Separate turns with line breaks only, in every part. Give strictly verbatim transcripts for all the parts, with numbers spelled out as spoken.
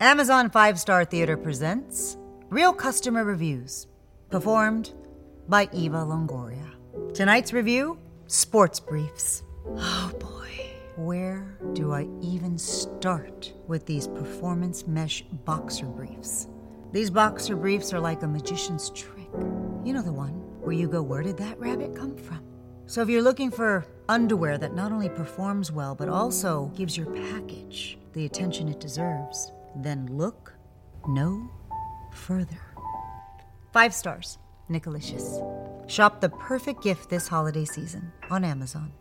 Amazon Five Star Theater presents Real Customer Reviews, performed by Eva Longoria. Tonight's review, Sports Briefs. Oh boy, where do I even start with these performance mesh boxer briefs? These boxer briefs are like a magician's trick. You know the one where you go, where did that rabbit come from? So if you're looking for underwear that not only performs well, but also gives your package the attention it deserves, then look no further. Five stars, Nicolicious. Shop the perfect gift this holiday season on Amazon.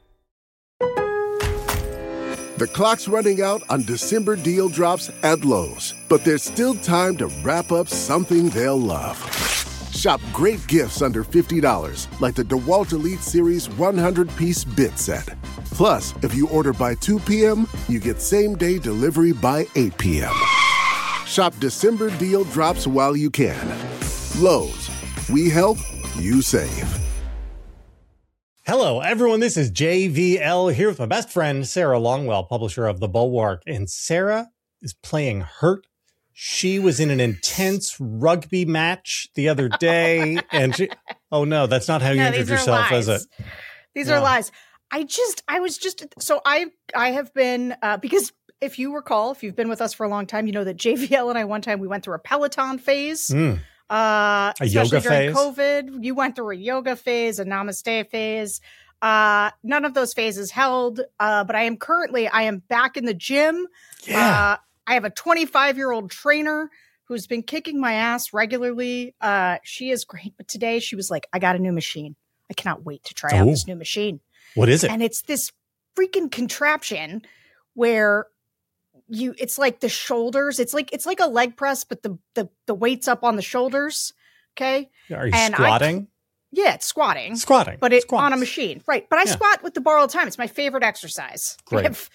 The clock's running out on December deal drops at Lowe's, but there's still time to wrap up something they'll love. Shop great gifts under fifty dollars, like the DeWalt Elite Series one hundred piece bit set. Plus, if you order by two p.m., you get same-day delivery by eight p.m. Shop December deal drops while you can. Lowe's, we help, you save.
Hello, everyone. This is J V L here with my best friend, Sarah Longwell, publisher of The Bulwark. And Sarah is playing hurt. She was in an intense rugby match the other day. and she, oh, no, that's not how you
no,
injured yourself,
lies.
is it?
These
yeah.
are lies. I just, I was just, so I, I have been, uh, because if you recall, if you've been with us for a long time, you know that J V L and I, one time we went through a Peloton phase.
Mm.
Uh,
a yoga
during
phase?
COVID, you went through a yoga phase, a namaste phase. Uh, none of those phases held. Uh, but I am currently, I am back in the gym.
Yeah.
Uh, I have a twenty-five year old trainer who's been kicking my ass regularly. Uh, she is great. But today she was like, I got a new machine. I cannot wait to try
oh.
out this new machine.
What is it?
And it's this freaking contraption where you, it's like the shoulders. It's like, it's like a leg press, but the, the, the weight's up on the shoulders. Okay.
Are you
and
squatting?
I, yeah, it's squatting.
Squatting.
But it
Squats.
on a machine. Right. But I
Yeah.
squat with the bar all the time. It's my favorite exercise.
Great.
I have,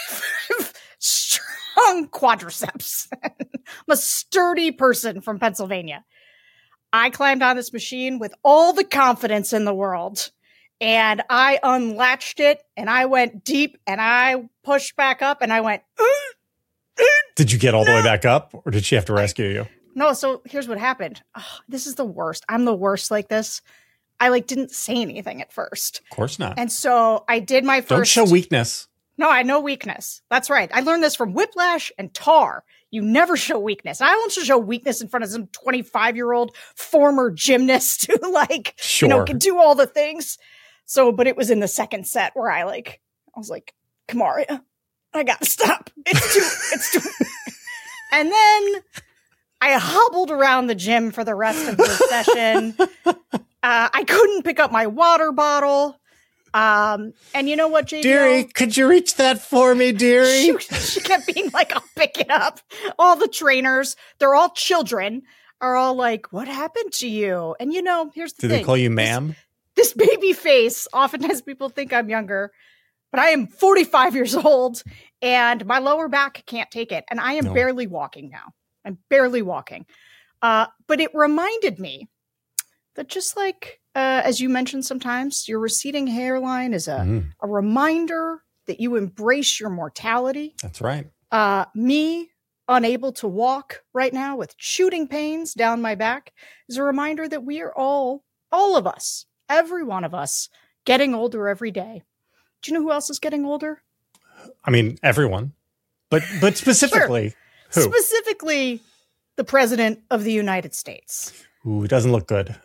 strong quadriceps. I'm a sturdy person from Pennsylvania. I climbed on this machine with all the confidence in the world. And I unlatched it and I went deep and I pushed back up and I went, uh, uh,
Did you get all
no.
the way back up or did she have to rescue you?
No, so here's what happened. Oh, this is the worst. I'm the worst like this. I like didn't say anything at first.
Of course not.
And so I did my first.
Don't show weakness.
No, I know weakness. That's right. I learned this from Whiplash and Tar. You never show weakness. I don't show weakness in front of some twenty-five year old former gymnast who like,
Sure.
you know, can do all the things. So, but it was in the second set where I like, I was like, Kamaria, I gotta stop. It's too, it's too. And then I hobbled around the gym for the rest of the session. Uh, I couldn't pick up my water bottle. Um, and you know what, J V L?
Dearie, could you reach that for me, dearie?
She, she kept being like, I'll pick it up. All the trainers, they're all children, are all like, what happened to you? And you know, here's the
Did
thing.
they call you ma'am?
This, this baby face, oftentimes people think I'm younger, but I am forty-five years old and my lower back can't take it. And I am
No.
barely walking now. I'm barely walking. Uh, but it reminded me that just like, uh, as you mentioned sometimes, your receding hairline is a,
Mm.
a reminder that you embrace your mortality.
That's right.
Uh, me, unable to walk right now with shooting pains down my back, is a reminder that we are all, all of us, every one of us, getting older every day. Do you know who else is getting older?
I mean, everyone. But but specifically,
Sure.
who?
Specifically, the President of the United States.
Ooh, it doesn't look good.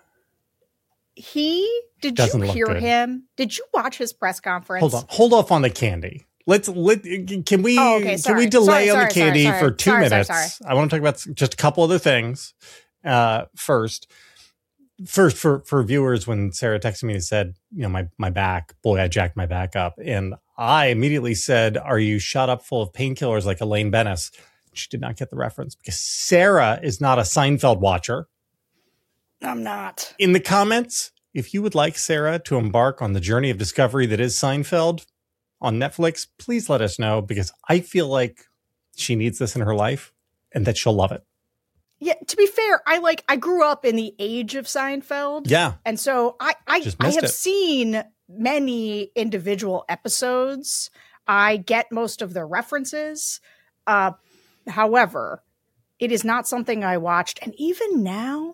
He, did
Doesn't
you
look
hear
good.
him? Did you watch his press conference?
Hold on. Hold off on the candy. Let's let can we
Oh, okay,
can
sorry.
we delay
Sorry,
on
sorry,
the candy
sorry,
for
sorry.
two
Sorry, sorry,
minutes?
sorry.
I want to talk about just a couple other things. Uh, first, first for for viewers, when Sarah texted me and said, you know, my my back, boy, I jacked my back up, and I immediately said, "Are you shot up full of painkillers like Elaine Bennis?" She did not get the reference because Sarah is not a Seinfeld watcher.
I'm not.
In the comments, if you would like Sarah to embark on the journey of discovery that is Seinfeld on Netflix, please let us know because I feel like she needs this in her life and that she'll love it.
Yeah, to be fair, I like I grew up in the age of Seinfeld.
Yeah.
And so I I,
Just
I
missed
have
it.
seen many individual episodes. I get most of the references. Uh however, it is not something I watched. And even now,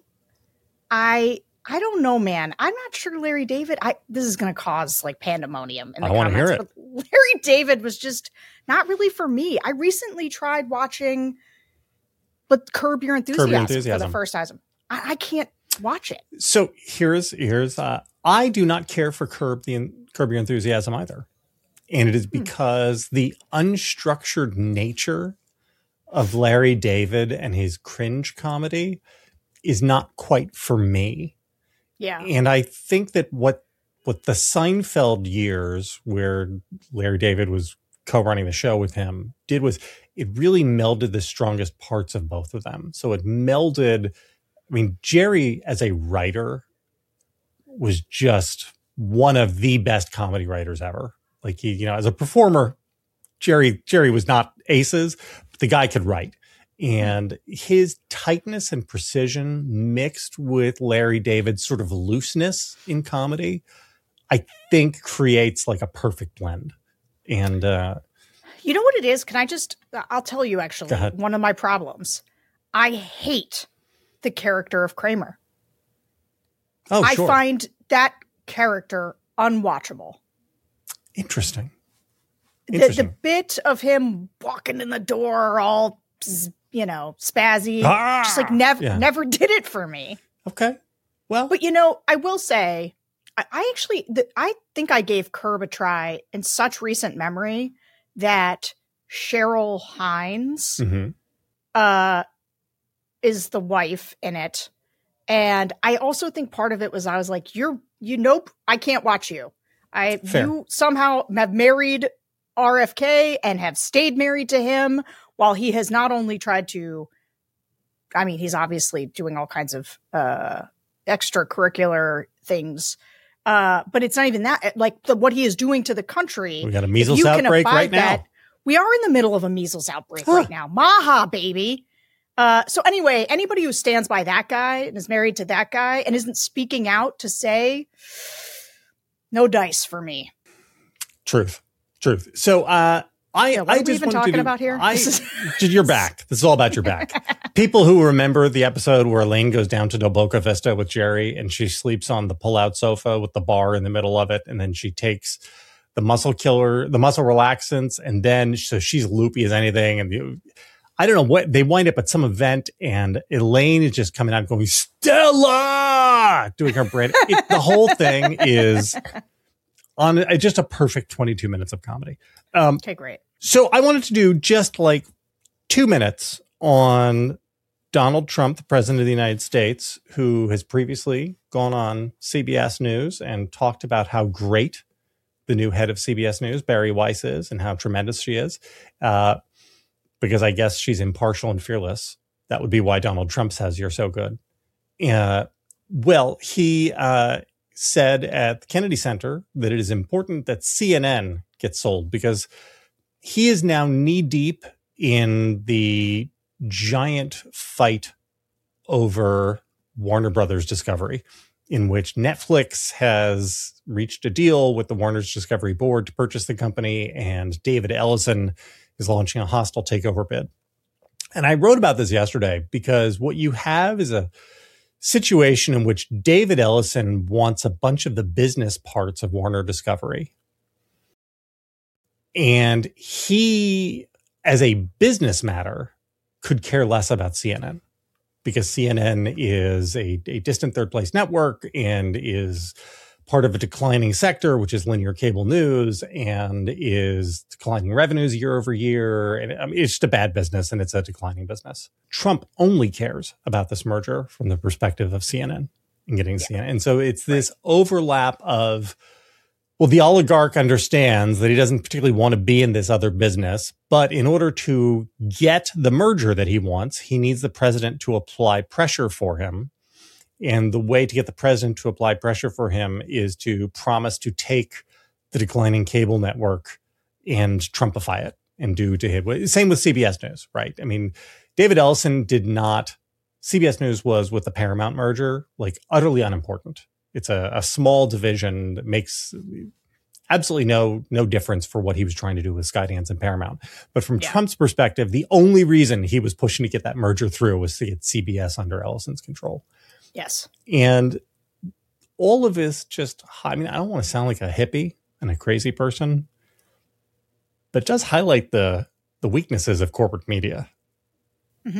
I I don't know, man. I'm not sure Larry David. I this is going to cause like pandemonium in the
I want to hear it.
But Larry David was just not really for me. I recently tried watching, but Curb Your Enthusiasm,
Curb Your Enthusiasm.
for the first time. I, I can't watch it.
So here's here's uh, I do not care for Curb the Curb Your Enthusiasm either, and it is because hmm. the unstructured nature of Larry David and his cringe comedy is not quite for me.
Yeah.
And I think that what what the Seinfeld years, where Larry David was co-running the show with him, did was it really melded the strongest parts of both of them. So it melded, I mean, Jerry as a writer was just one of the best comedy writers ever. Like he, you know, as a performer, Jerry Jerry was not aces, but the guy could write. And his tightness and precision mixed with Larry David's sort of looseness in comedy, I think creates like a perfect blend. And uh,
you know what it is? Can I just, I'll tell you actually,
Go ahead.
One of my problems. I hate the character of Kramer.
Oh,
I
sure.
find that character unwatchable.
Interesting.
The,
Interesting.
the bit of him walking in the door all, you know, spazzy,
Ah!
just like never,
Yeah.
never did it for me.
Okay. Well,
But you know, I will say, I, I actually, the, I think I gave Curb a try in such recent memory that Cheryl Hines
mhm.
uh, is the wife in it. And I also think part of it was I was like, you're, you nope, I can't watch you. I,
Fair.
you somehow have married R F K and have stayed married to him while he has not only tried to, I mean, he's obviously doing all kinds of uh, extracurricular things. Uh, but it's not even that, like the, what he is doing to the country.
we got a
If
measles
you can
outbreak
abide
right now.
that- we are in the middle of a measles outbreak
Huh.
right now. Maha, baby. Uh, so anyway, anybody who stands by that guy and is married to that guy and isn't speaking out to say, no dice for me.
Truth. Truth. So uh, I,
Yeah, what
I
are we
just
even
wanted
talking
to do,
about here?
I,
This is-
you're back. This is all about your back. People who remember the episode where Elaine goes down to Boca Vista with Jerry and she sleeps on the pull-out sofa with the bar in the middle of it, and then she takes the muscle killer, the muscle relaxants, and then so she's loopy as anything. And the, I don't know what they wind up at some event, and Elaine is just coming out going, Stella, doing her brand. It, the whole thing is on uh, just a perfect twenty-two minutes of comedy. Um,
Okay, great.
so I wanted to do just like two minutes on Donald Trump, the president of the United States, who has previously gone on C B S News and talked about how great the new head of C B S News, Barry Weiss, is and how tremendous she is. Uh, because I guess she's impartial and fearless. That would be why Donald Trump says you're so good. Uh, well, he uh, said at the Kennedy Center that it is important that C N N gets sold because he is now knee deep in the giant fight over Warner Brothers Discovery, in which Netflix has reached a deal with the Warner's Discovery board to purchase the company, and David Ellison is launching a hostile takeover bid. And I wrote about this yesterday because what you have is a situation in which David Ellison wants a bunch of the business parts of Warner Discovery. And he, as a business matter, could care less about C N N because C N N is a, a distant third place network and is part of a declining sector, which is linear cable news, and is declining revenues year over year. And I mean, it's just a bad business and it's a declining business. Trump only cares about this merger from the perspective of C N N and getting
Yeah.
C N N. And so it's this overlap of, well, the oligarch understands that he doesn't particularly want to be in this other business, but in order to get the merger that he wants, he needs the president to apply pressure for him. And the way to get the president to apply pressure for him is to promise to take the declining cable network and Trumpify it and do to him. Same with C B S News, right? I mean, David Ellison did not, C B S News was with the Paramount merger, like utterly unimportant. It's a, a small division that makes absolutely no no difference for what he was trying to do with Skydance and Paramount. But from
Yeah.
Trump's perspective, the only reason he was pushing to get that merger through was to get C B S under Ellison's control.
Yes.
And all of this just, I mean, I don't want to sound like a hippie and a crazy person, but it does highlight the the weaknesses of corporate media.
Mm-hmm.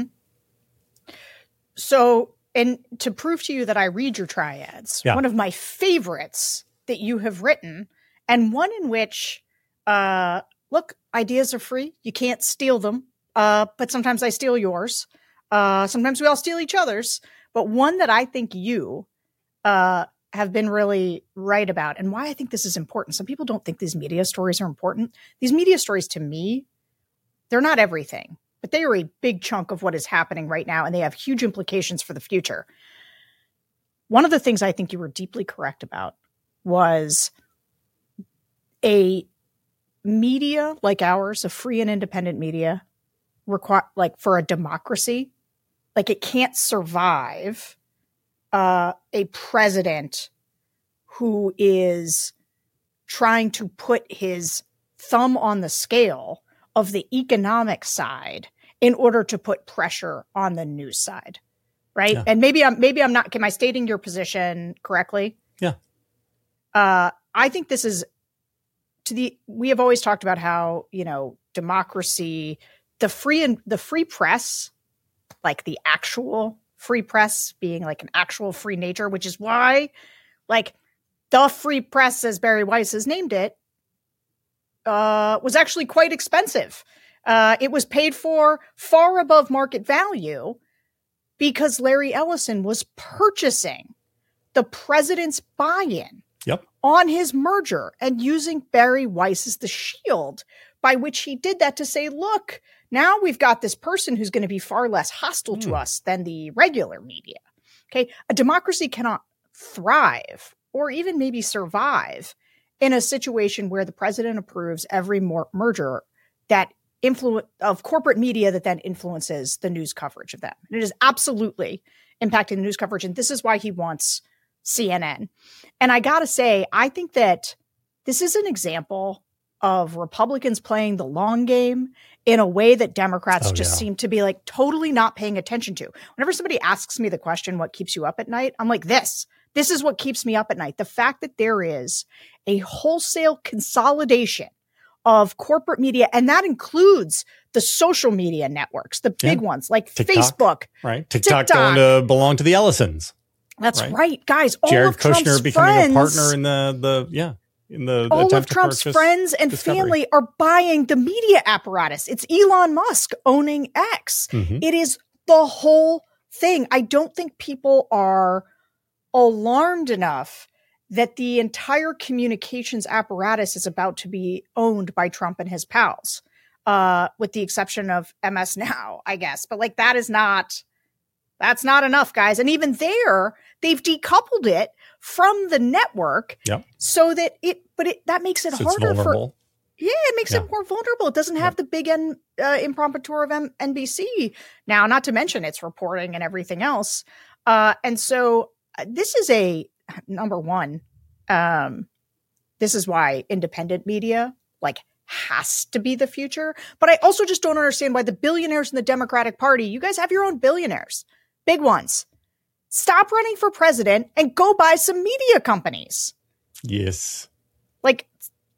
So, and to prove to you that I read your triads,
Yeah.
one of my favorites that you have written, and one in which, uh, look, ideas are free. You can't steal them. Uh, but sometimes I steal yours. Uh, sometimes we all steal each other's. But one that I think you uh, have been really right about, and why I think this is important. Some people don't think these media stories are important. These media stories, to me, they're not everything, but they are a big chunk of what is happening right now, and they have huge implications for the future. One of the things I think you were deeply correct about was a media like ours, a free and independent media, require like for a democracy, like it can't survive uh, a president who is trying to put his thumb on the scale of the economic side in order to put pressure on the news side, right?
Yeah.
And maybe I'm maybe I'm not. Am I stating your position correctly?
Yeah.
Uh, I think this is to the. We have always talked about how, you know, democracy, the free and the free press, like the actual free press being like an actual free nature, which is why, like, the free press, as Barry Weiss has named it, uh, was actually quite expensive. Uh, it was paid for far above market value because Larry Ellison was purchasing the president's buy-in
Yep.
on his merger and using Barry Weiss as the shield by which he did that to say, look, now we've got this person who's going to be far less hostile to
Mm.
us than the regular media. Okay. A democracy cannot thrive or even maybe survive in a situation where the president approves every more merger that influence of corporate media that then influences the news coverage of them. And it is absolutely impacting the news coverage. And this is why he wants C N N. And I got to say, I think that this is an example of Republicans playing the long game in a way that Democrats
Oh,
just
yeah.
seem to be like totally not paying attention to. Whenever somebody asks me the question, what keeps you up at night? I'm like, this, this is what keeps me up at night. The fact that there is a wholesale consolidation of corporate media, and that includes the social media networks, the big
Yeah.
ones like
TikTok.
Facebook.
Right. TikTok,
TikTok.
going to belong to the Ellisons.
That's
Right.
right, guys. All
Jared
of Trump's
Kushner becoming
friends,
a partner in the, the yeah, in the, the
all of
attempt to
Trump's
purchase
friends and
Discovery.
family are buying the media apparatus. It's Elon Musk owning X.
Mhm.
It is the whole thing. I don't think people are alarmed enough that the entire communications apparatus is about to be owned by Trump and his pals, uh, with the exception of M S Now, I guess. But like that is not, that's not enough, guys. And even there, they've decoupled it from the network
Yep.
so that it, but it, that makes it
So it's
harder for,
vulnerable.
yeah, it makes
Yeah.
it more vulnerable. It doesn't have the big N, uh, imprimatur of M- N B C now, not to mention its reporting and everything else. Uh, and so uh, this is a number one. Um, this is why independent media like has to be the future. But I also just don't understand why the billionaires in the Democratic Party, you guys have your own billionaires, big ones. Stop running for president and go buy some media companies
Yes.
like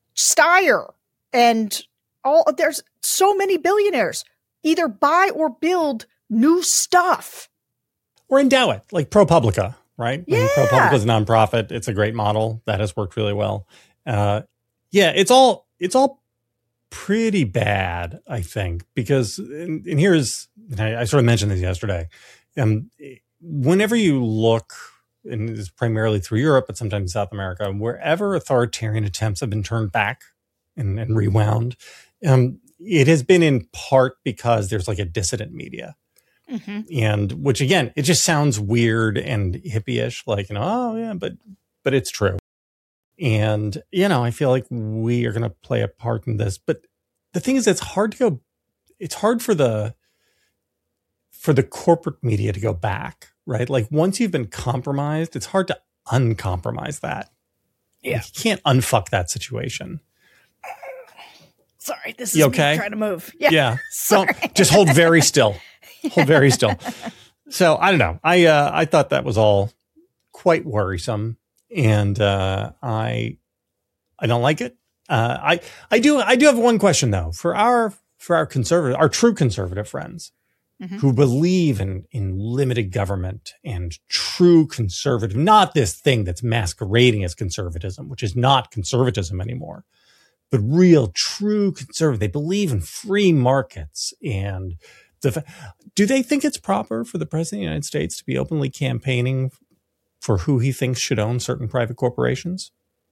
Steyer and all. There's so many billionaires. Either buy or build new stuff.
Or endow it, like ProPublica, right? I mean,
Yeah.
ProPublica is a nonprofit. It's a great model that has worked really well. Uh, yeah, it's all it's all pretty bad, I think, because and, and here's and I, I sort of mentioned this yesterday. Um, whenever you look, and it's primarily through Europe, but sometimes South America, wherever authoritarian attempts have been turned back and, and rewound, um, it has been in part because there's like a dissident media.
Mm-hmm.
And which again, it just sounds weird and hippie-ish, like, you know, oh yeah, but but it's true. And, you know, I feel like we are going to play a part in this. But the thing is, it's hard to go, it's hard for the, for the corporate media to go back, right? Like once you've been compromised, it's hard to uncompromise that.
Yeah.
Like, you can't unfuck that situation.
Sorry, this is
You okay?
me trying to move. Yeah.
Yeah.
Sorry.
Don't, just hold very still. Hold very still. So I don't know. I uh, I thought that was all quite worrisome, and uh, I I don't like it. Uh, I I do I do have one question though for our for our conservative our true conservative friends
Mhm.
who believe in in limited government and true conservative, not this thing that's masquerading as conservatism, which is not conservatism anymore, but real true conservative. They believe in free markets and the. Do they think it's proper for the president of the United States to be openly campaigning for who he thinks should own certain private corporations?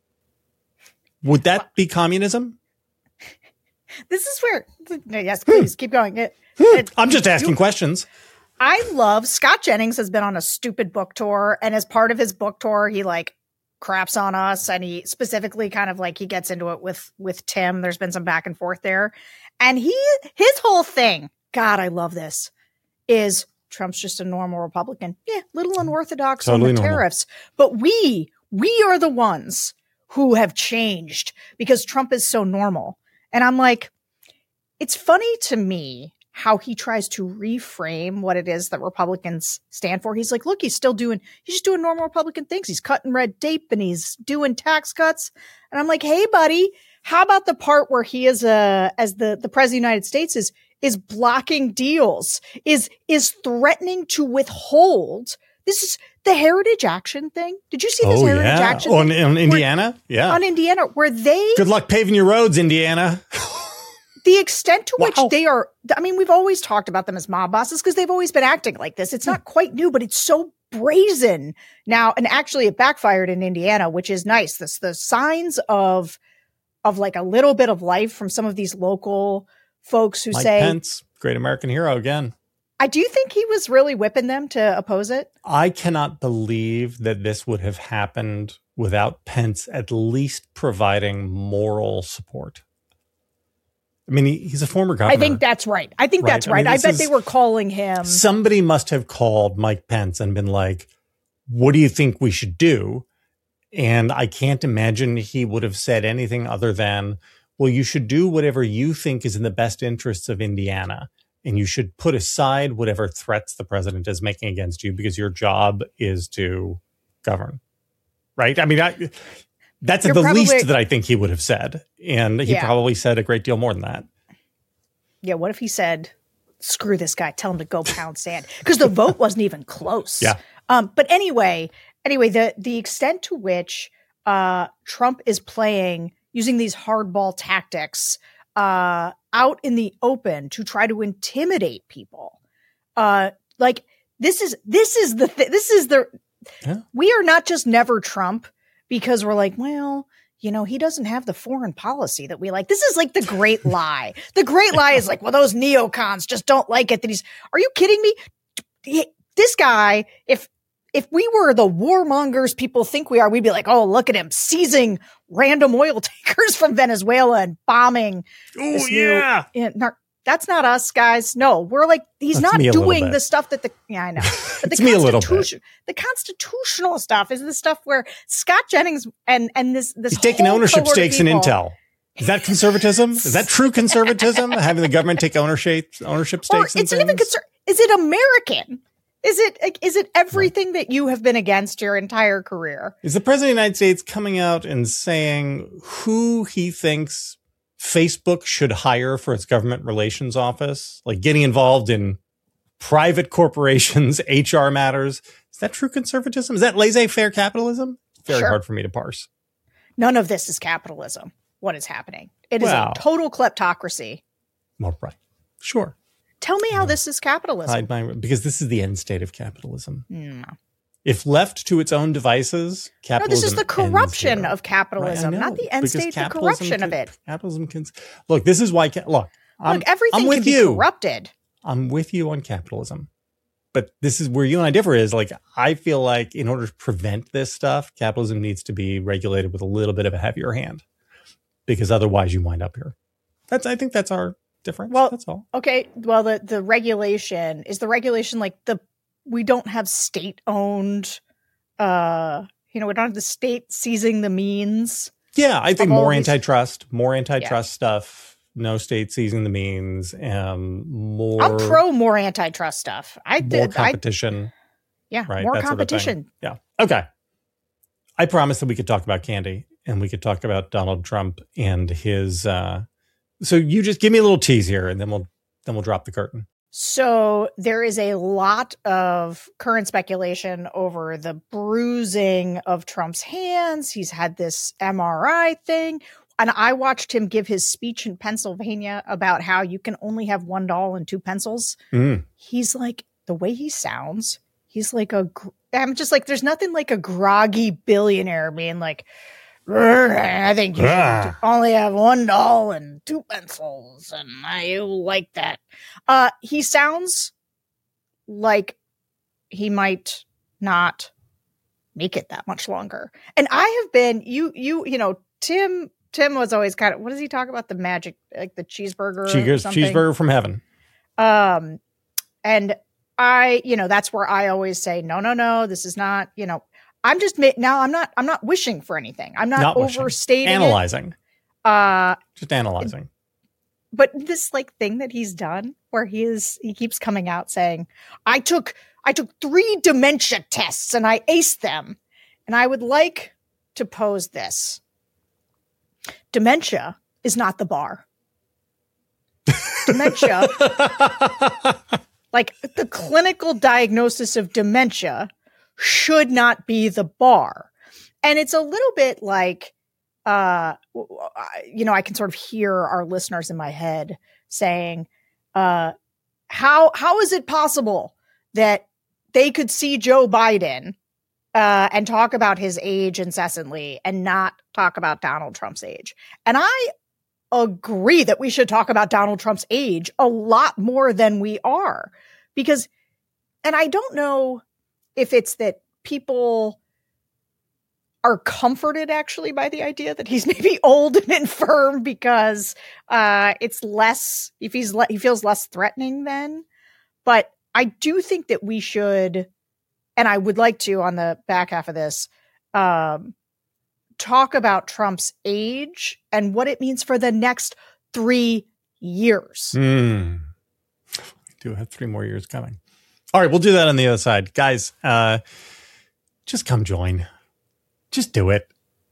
Would that be communism?
This is where, no, yes, please keep going. It,
Hmm.
it-
I'm just asking
you-
questions.
I love Scott Jennings has been on a stupid book tour, and as part of his book tour, he like craps on us, and he specifically kind of like he gets into it with with Tim. There's been some back and forth there, and he his whole thing. God, I love this. Is Trump's just a normal Republican? Yeah, little unorthodox
Totally
on the
normal.
tariffs, but we we are the ones who have changed because Trump is so normal, and I'm like, it's funny to me how he tries to reframe what it is that Republicans stand for. He's like, look, he's still doing, he's just doing normal Republican things. He's cutting red tape and he's doing tax cuts. And I'm like, hey, buddy, how about the part where he is a, as the, the president of the United States is, is blocking deals, is, is threatening to withhold. This is the Heritage Action thing. Did you see this
Oh
Heritage
yeah,
Action
on,
thing?
on Indiana. Yeah.
On Indiana, where they,
Good luck paving your roads, Indiana.
the extent to which
Wow.
they are, I mean, we've always talked about them as mob bosses because they've always been acting like this. It's not quite new, but it's so brazen now. And actually it backfired in Indiana, which is nice. This, the signs of, of like a little bit of life from some of these local folks who
Mike
say,
Pence, great American hero again.
I do think he was really whipping them to oppose it.
I cannot believe that this would have happened without Pence at least providing moral support. I mean, he, he's a former governor.
I think that's right. I think
Right.
that's
I
right.
mean,
I,
this
bet
is-
they were calling him.
Somebody must have called Mike Pence and been like, what do you think we should do? And I can't imagine he would have said anything other than, well, you should do whatever you think is in the best interests of Indiana. And you should put aside whatever threats the president is making against you because your job is to govern. Right? I mean, I, that's
You're
the
probably-
least that I think he would have said. And he
Yeah.
probably said a great deal more than that.
Yeah, what if he said, screw this guy, tell him to go pound sand? Because the vote wasn't even close.
Yeah.
Um, but anyway, anyway, the the extent to which uh, Trump is playing using these hardball tactics uh, out in the open to try to intimidate people. Uh, like this is this is the th- this is the
Yeah.
we are not just never Trump because we're like, well, you know, he doesn't have the foreign policy that we like. This is like the great lie. The great lie is like, well, those neocons just don't like it. That he's, are you kidding me? He- This guy, if, if we were the warmongers people think we are, we'd be like, oh, look at him seizing random oil tankers from Venezuela and bombing.
Oh,
this new-
yeah.
Yeah, nar- that's not us, guys. No, we're like, he's
That's
not
me a little
doing
bit.
the stuff that the, yeah, I know. But the
It's me a little bit.
Constitution, the constitutional stuff is the stuff where Scott Jennings and, and this, this
He's taking
whole
ownership
cohort of
stakes in
people-
Intel. Is that conservatism? Is that true conservatism? Having the government take ownership ownership
Or
stakes in
it's not even
things?
concern. Is it American? Is it, like, is it everything that you have been against your entire career?
Is the president of the United States coming out and saying who he thinks Facebook should hire for its government relations office? Like getting involved in private corporations, H R matters. Is that true conservatism? Is that laissez-faire capitalism? Very
Sure.
hard for me to parse.
None of this is capitalism. What is happening? It is
Wow.
a total kleptocracy.
Well, right. Sure.
Tell me how this is capitalism.
Hide my, because this is the end state of capitalism.
No.
If left to its own devices,
No,
capitalism
this is the
ends
corruption
there.
of capitalism,
Right, I
not
know,
the end
because
state, the
capitalism
corruption of
can-
it.
Capitalism can look. This is why. Ca- look, I'm,
Look, everything
I'm with
can be
you.
corrupted.
I'm with you on capitalism, but this is where you and I differ. Is like I feel like in order to prevent this stuff, capitalism needs to be regulated with a little bit of a heavier hand, because otherwise you wind up here. That's I think that's our difference.
Well,
that's all.
Okay, well, the, the regulation, is the regulation like the, we don't have state owned, uh, You know, we don't have the state seizing the means.
Yeah, I think
Of all
more
these-
antitrust, more antitrust stuff. No state seizing the means. Um, more.
I'm pro more antitrust stuff. I
more
did. I,
competition.
yeah,
right,
more
that sort of thing.
competition.
Yeah. Okay. I promised that we could talk about candy and we could talk about Donald Trump and his. Uh, so you just give me a little tease here, and then we'll then we'll drop the curtain.
So there is a lot of current speculation over the bruising of Trump's hands. He's had this M R I thing. And I watched him give his speech in Pennsylvania about how you can only have one doll and two pencils.
Mm.
He's like, the way he sounds, he's like a, gr- I'm just like, there's nothing like a groggy billionaire being like, I think you should
Ah.
only have one doll and two pencils. And I like that. Uh, he sounds like he might not make it that much longer. And I have been, you, you, you know, Tim, Tim was always kind of, what does he talk about? The magic, like the cheeseburger, or
Cheeseburger,
something?
cheeseburger from heaven.
Um, and I, you know, that's where I always say, no, no, no, this is not, you know, I'm just ma- now I'm not, I'm not wishing for anything. I'm not,
Not wishing.
overstating
Analyzing.
it. Uh,
Just analyzing.
but this like thing that he's done where he is, he keeps coming out saying, I took, I took three dementia tests and I aced them. And I would like to pose this. Dementia is not the bar. Dementia, like the clinical diagnosis of dementia should not be the bar. And it's a little bit like, uh, you know, I can sort of hear our listeners in my head saying, uh, how, how is it possible that they could see Joe Biden uh, and talk about his age incessantly and not talk about Donald Trump's age? And I agree that we should talk about Donald Trump's age a lot more than we are, because, and I don't know if it's that people are comforted actually by the idea that he's maybe old and infirm because uh, it's less, if he's, le- he feels less threatening then. But I do think that we should, and I would like to on the back half of this, um, talk about Trump's age and what it means for the next three years.
Mm. We do have three more years coming. All right, we'll do that on the other side. Guys, uh, just come join. Just do it.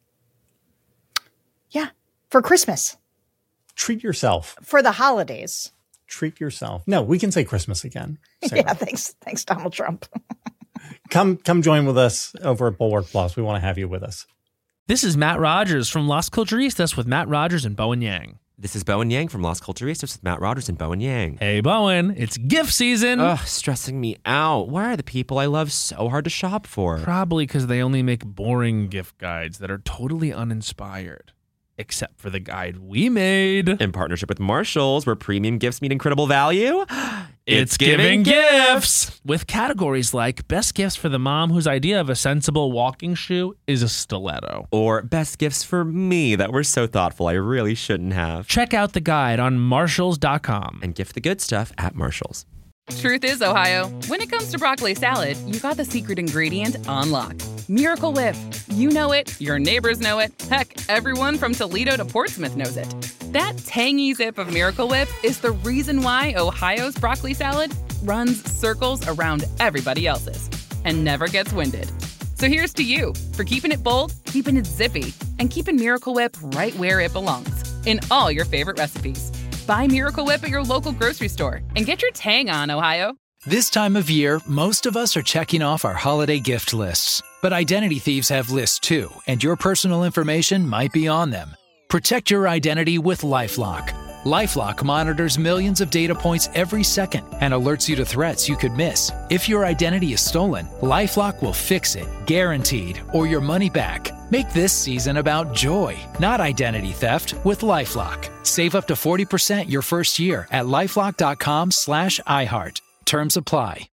Yeah. For Christmas.
Treat yourself.
For the holidays.
Treat yourself. No, we can say Christmas again. Sarah.
Yeah, thanks. Thanks, Donald Trump.
Come come join with us over at Bulwark Plus. We want to have you with us.
This is Matt Rogers from Las Culturistas with Matt Rogers and Bowen Yang.
This is Bowen Yang from Las Culturistas with Matt Rogers and Bowen Yang.
Hey, Bowen, it's gift season.
Ugh, stressing me out. Why are the people I love so hard to shop for?
Probably because they only make boring gift guides that are totally uninspired. Except for the guide we made.
In partnership with Marshalls, where premium gifts meet incredible value.
It's giving gifts! With categories like best gifts for the mom whose idea of a sensible walking shoe is a stiletto.
Or best gifts for me that were so thoughtful I really shouldn't have.
Check out the guide on marshalls dot com.
And gift the good stuff at Marshalls.
Truth is, Ohio, when it comes to broccoli salad, you got the secret ingredient on lock. Miracle Whip. You know it, your neighbors know it, heck, everyone from Toledo to Portsmouth knows it. That tangy zip of Miracle Whip is the reason why Ohio's broccoli salad runs circles around everybody else's and never gets winded. So here's to you for keeping it bold, keeping it zippy, and keeping Miracle Whip right where it belongs, in all your favorite recipes. Buy Miracle Whip at your local grocery store and get your tang on, Ohio.
This time of year, most of us are checking off our holiday gift lists. But identity thieves have lists too, and your personal information might be on them. Protect your identity with LifeLock. LifeLock monitors millions of data points every second and alerts you to threats you could miss. If your identity is stolen, LifeLock will fix it, guaranteed, or your money back. Make this season about joy, not identity theft, with LifeLock. Save up to forty percent your first year at LifeLock dot com slash iHeart. Terms apply.